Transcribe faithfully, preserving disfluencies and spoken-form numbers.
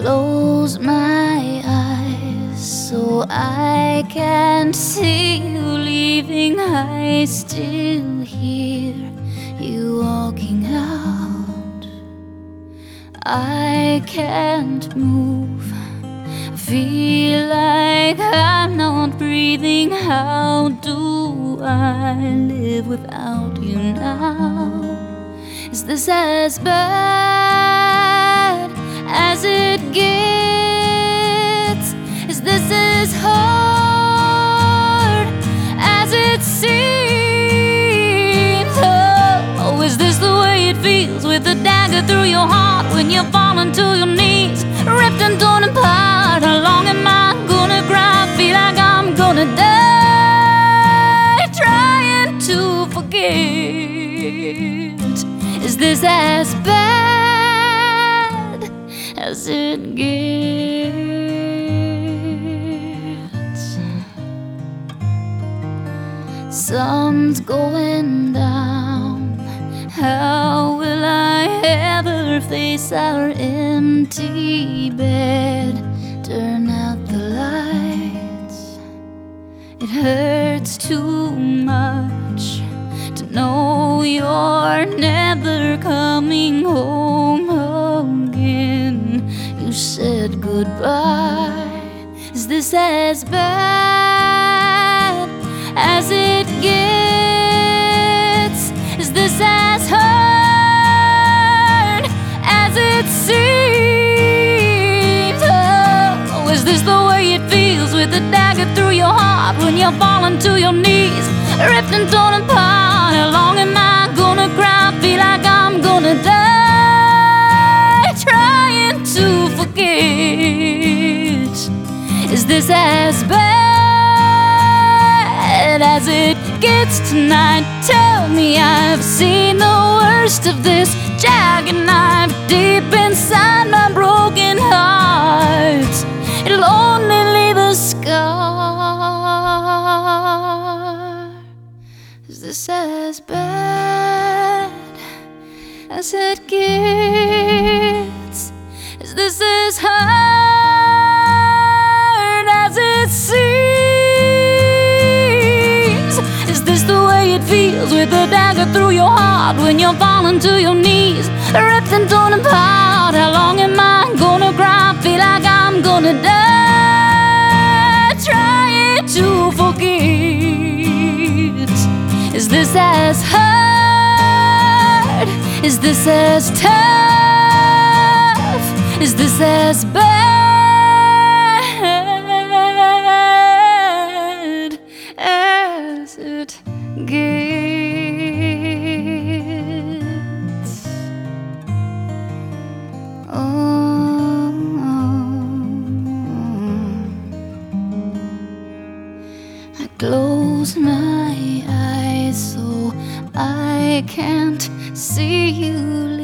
close my eyes so I can't see you leaving. I still hear you walking out. I can't move, feel like I'm not breathing. How do I live without you now? Is this as bad as it gets? Is this as hard as it seems? Oh, is this the way it feels, with a dagger through your heart, when you're falling to your knees, ripped and torn apart? How long am I gonna cry, feel like I'm gonna die, trying to forget? Is this as bad as it gets? Sun's going down. How will I ever face our empty bed? Turn out the lights. It hurts too much to know you're never coming home again. You said goodbye. Is this as bad as it gets? Is this as hard as it seems? Oh, is this the way it feels, with a dagger through your heart, when you're falling to your knees, ripped and torn apart? How long am I gonna cry, feel like I'm gonna die, trying to forget? Is this as bad as it gets tonight? Tell me I've seen the worst of this jagged knife deep inside my broken heart. It'll only leave a scar. Is this as bad as it gets? Is this as hard as it seems? Is this the way it feels, with a dagger through your heart, when you're falling to your knees, ripped and torn apart? How long am I gonna cry, feel like I'm gonna die, trying to forget? Is this as hard? Is this as tough? Is this as bad as it gets? Oh, I close my eyes so I can't see you